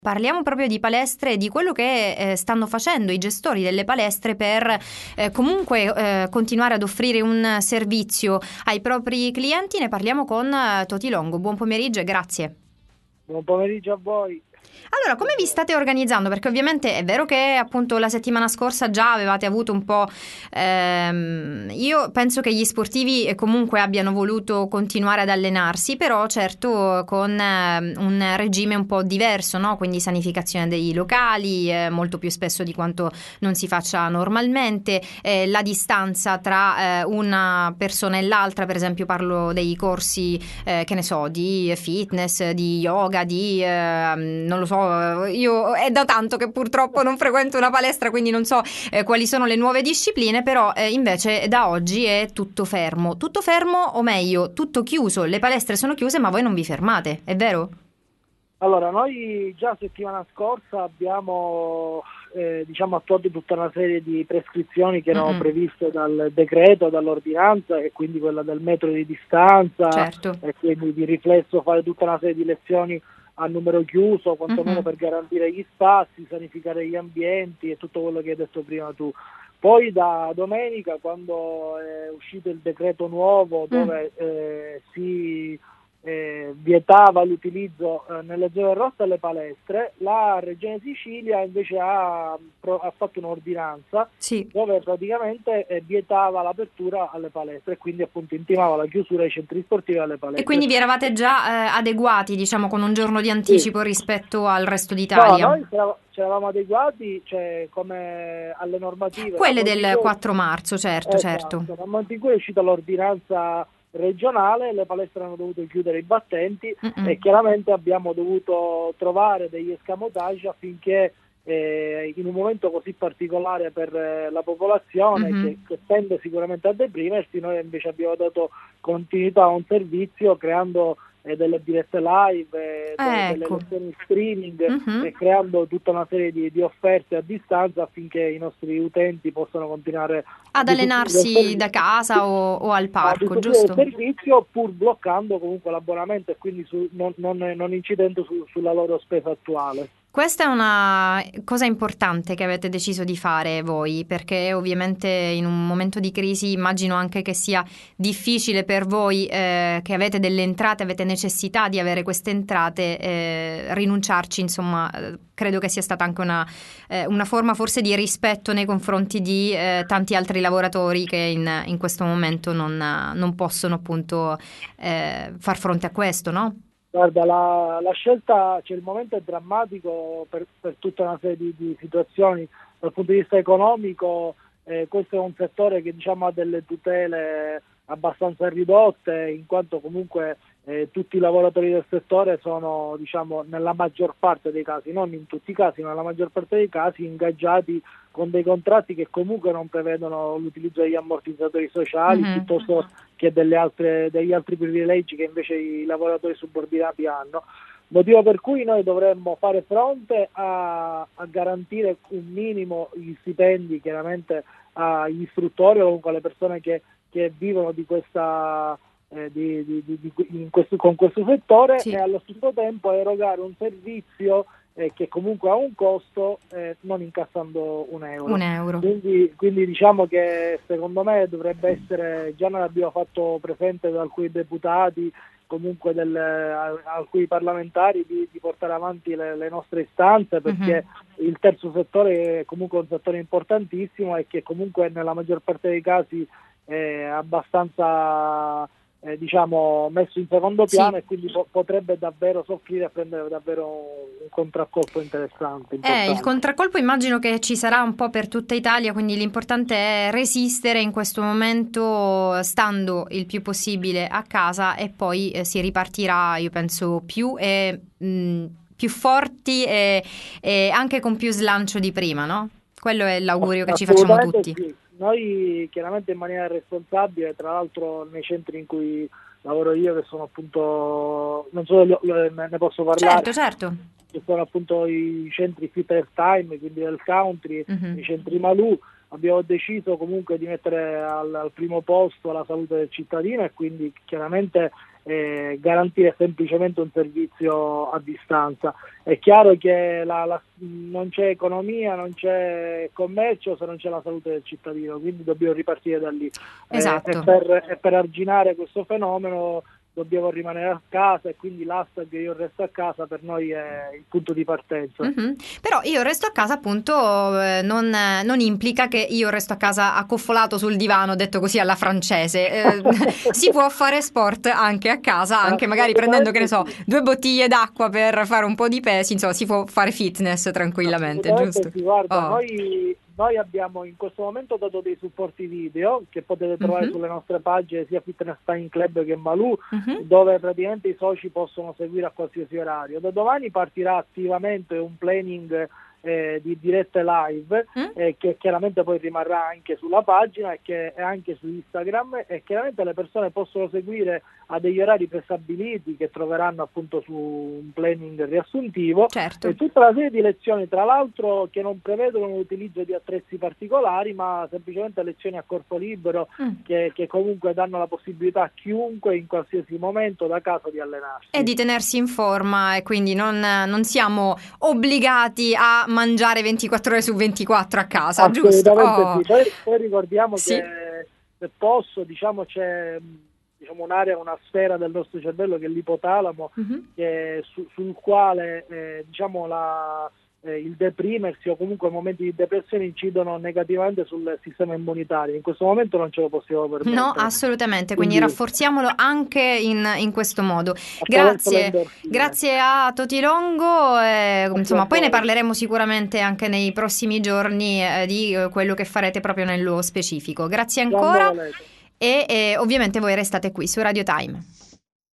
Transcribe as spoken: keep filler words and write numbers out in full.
Parliamo proprio di palestre e di quello che eh, stanno facendo i gestori delle palestre per eh, comunque eh, continuare ad offrire un servizio ai propri clienti. Ne parliamo con eh, Toti Longo. Buon pomeriggio e grazie. Buon pomeriggio a voi. Allora, come vi state organizzando? Perché ovviamente è vero che appunto la settimana scorsa già avevate avuto un po'... Ehm, io penso che gli sportivi comunque abbiano voluto continuare ad allenarsi, però certo con eh, un regime un po' diverso, no? Quindi sanificazione dei locali, eh, molto più spesso di quanto non si faccia normalmente, eh, la distanza tra eh, una persona e l'altra, per esempio parlo dei corsi, eh, che ne so, di fitness, di yoga, di... Eh, non lo so, io è da tanto che purtroppo non frequento una palestra, quindi non so eh, quali sono le nuove discipline, però eh, invece da oggi è tutto fermo. Tutto fermo, o meglio, tutto chiuso. Le palestre sono chiuse, ma voi non vi fermate, è vero? Allora, noi già settimana scorsa abbiamo eh, diciamo attuato tutta una serie di prescrizioni che erano Mm-mm. previste dal decreto, dall'ordinanza, e quindi quella del metro di distanza, Certo. e quindi di riflesso fare tutta una serie di lezioni a numero chiuso, quantomeno Mm-mm. per garantire gli spazi, sanificare gli ambienti e tutto quello che hai detto prima tu. Poi da domenica, quando è uscito il decreto nuovo Mm. dove eh, si eh, vietava l'utilizzo eh, nelle zone rosse delle palestre, la Regione Sicilia invece ha, pro- ha fatto un'ordinanza Sì. dove praticamente eh, vietava l'apertura alle palestre e quindi appunto intimava la chiusura ai centri sportivi e alle E palestre. quindi vi eravate già eh, adeguati, diciamo, con un giorno di Sì. anticipo rispetto al resto No, d'Italia? noi ci eravamo adeguati, cioè, come alle normative, nel Quelle momento in del cui, quattro marzo, certo, certo. esatto, nel momento in cui è uscita l'ordinanza regionale, le palestre hanno dovuto chiudere i battenti Mm-mm. e chiaramente abbiamo dovuto trovare degli escamotage affinché eh, in un momento così particolare per eh, la popolazione che, Mhm. che tende sicuramente a deprimersi, noi invece abbiamo dato continuità a un servizio creando eh, delle dirette live, eh, de- delle Ecco. lezioni in streaming e Mhm. creando tutta una serie di, di offerte a distanza affinché i nostri utenti possano continuare Ad ad usufruire del allenarsi da servizio, casa o, o al ad parco, usufruire del giusto? servizio pur bloccando comunque l'abbonamento e quindi su- non, non, non incidendo su- sulla loro spesa attuale. Questa è una cosa importante che avete deciso di fare voi, perché ovviamente in un momento di crisi immagino anche che sia difficile per voi, eh, che avete delle entrate, avete necessità di avere queste entrate, eh, rinunciarci, insomma, eh, credo che sia stata anche una, eh, una forma forse di rispetto nei confronti di eh, tanti altri lavoratori che in, in questo momento non, non possono appunto eh, far fronte a questo, no? Guarda, la, la scelta, cioè il momento è drammatico per, per tutta una serie di, di situazioni. Dal punto di vista economico, eh, questo è un settore che diciamo ha delle tutele abbastanza ridotte, in quanto comunque eh, tutti i lavoratori del settore sono, diciamo, nella maggior parte dei casi, non in tutti i casi, ma nella maggior parte dei casi, ingaggiati con dei contratti che comunque non prevedono l'utilizzo degli ammortizzatori sociali, Mhm. piuttosto che delle altre, degli altri privilegi che invece i lavoratori subordinati hanno. Motivo per cui noi dovremmo fare fronte a, a garantire un minimo gli stipendi chiaramente agli istruttori o comunque alle persone che, che vivono di questa, eh, di, di, di, di, in questo, con questo settore, e Sì, allo stesso tempo erogare un servizio eh, che comunque ha un costo, eh, non incassando un euro. un euro. Quindi, quindi diciamo che secondo me dovrebbe essere, già noi l'abbiamo fatto presente da alcuni deputati, comunque del, alcuni parlamentari, di, di portare avanti le, le nostre istanze, perché Mhm. il terzo settore è comunque un settore importantissimo e che comunque nella maggior parte dei casi è abbastanza eh, diciamo messo in secondo Sì. piano e quindi po- potrebbe davvero soffrire e prendere davvero un contraccolpo interessante, Eh, il importante. contraccolpo immagino che ci sarà un po' per tutta Italia, quindi l'importante è resistere in questo momento stando il più possibile a casa e poi eh, si ripartirà, io penso, più e mh, più forti e, e anche con più slancio di prima, no? Quello è l'augurio che ci facciamo Assolutamente tutti. sì, noi chiaramente in maniera responsabile, tra l'altro nei centri in cui lavoro io, che sono appunto, non so se ne posso parlare, Certo, certo. che sono appunto i centri Fitness Time, quindi del country, i Mhm. centri Malù. abbiamo deciso comunque di mettere al, al primo posto la salute del cittadino e quindi chiaramente eh, garantire semplicemente un servizio a distanza. È chiaro che la, la, non c'è economia, non c'è commercio se non c'è la salute del cittadino, quindi dobbiamo ripartire da lì. Esatto. Eh, e, per, e per arginare questo fenomeno dobbiamo rimanere a casa e quindi l'hashtag io resto a casa per noi è il punto di partenza. Mm-hmm. Però io resto a casa appunto eh, non, non implica che io resto a casa accoffolato sul divano, detto così alla francese. Eh, si può fare sport anche a casa, anche magari prendendo, che ne so, due bottiglie d'acqua per fare un po' di pesi, insomma si può fare fitness tranquillamente, giusto? Sì, guarda, oh. noi... Noi abbiamo in questo momento dato dei supporti video che potete trovare uh-huh. sulle nostre pagine sia Fitness Time Club che Malù, uh-huh. dove praticamente i soci possono seguire a qualsiasi orario. Da domani partirà attivamente un planning eh, di dirette live mm? eh, che chiaramente poi rimarrà anche sulla pagina e che è anche su Instagram, e chiaramente le persone possono seguire a degli orari prestabiliti che troveranno appunto su un planning riassuntivo. Certo. E tutta una serie di lezioni, tra l'altro, che non prevedono l'utilizzo di attrezzi particolari, ma semplicemente lezioni a corpo libero mm. che, che comunque danno la possibilità a chiunque in qualsiasi momento da casa di allenarsi e di tenersi in forma, e quindi non, non siamo obbligati a mangiare ventiquattro ore su ventiquattro a casa, giusto? Oh. Sì. Poi, poi ricordiamo sì. che se posso, diciamo, c'è diciamo un'area, una sfera del nostro cervello che è l'ipotalamo, uh-huh. che, su, sul quale eh, diciamo la, eh, il deprimersi o comunque momenti di depressione incidono negativamente sul sistema immunitario. In questo momento non ce lo possiamo permettere. No, assolutamente, quindi, quindi rafforziamolo anche in, in questo modo. Grazie, grazie a Toti Longo, eh, insomma poi ne parleremo sicuramente anche nei prossimi giorni eh, di eh, quello che farete proprio nello specifico. Grazie ancora. E, e ovviamente voi restate qui su Radio Time.